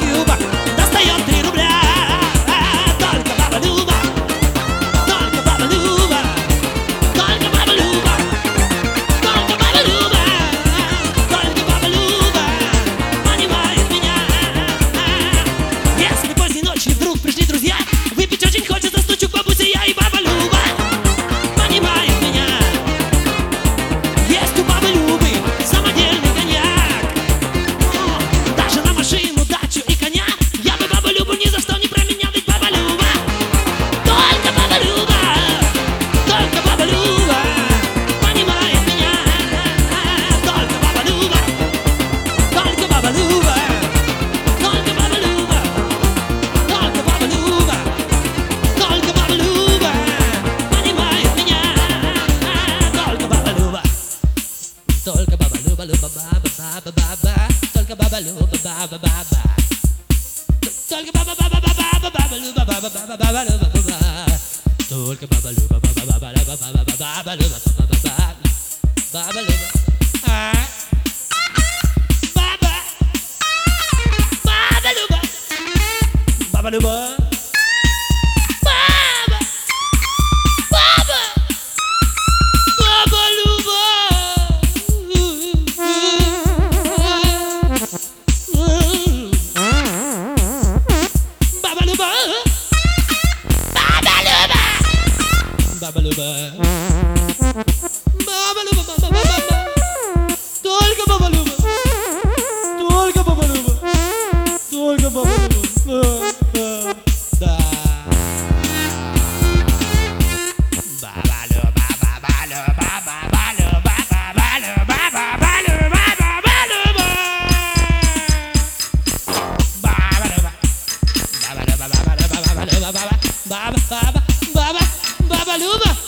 Люба достает 3 рубля. Только баба Люба, только баба Люба, только баба Люба, только баба Люба, только баба Люба понимает меня. Если поздней ночью вдруг пришли друзья, выпить очень хочется, стучу к бабусе я, и баба Люба понимает меня. Есть у бабы Любы самодельный коньяк, даже на машину, дачу и коня. Я бы бабу Любу ни за что не променял, ведь баба Люба, только баба Люба, только баба Люба понимает меня. Только баба Люба, только баба Люба, только баба Люба, только баба Люба, только баба Люба понимает меня. Только баба Люба, только баба Люба, Люба, баба, баба, баба, только баба Люба, баба, баба, только баба, баба, баба, баба Люба, баба, баба, баба Люба, баба, только баба Люба, баба, баба, баба, баба, баба Люба, баба, баба, баба Люба, баба, баба Люба, баба Люба. Баба Люба, баба Люба, баба, баба, только баба Люба, только баба Люба, только баба Люба, да. Баба Люба, баба Люба, баба Люба, баба Люба, баба Люба, баба Люба, баба Люба, баба Люба, баба Люба, баба Люба, баба, баба, баба, баба, баба Люба.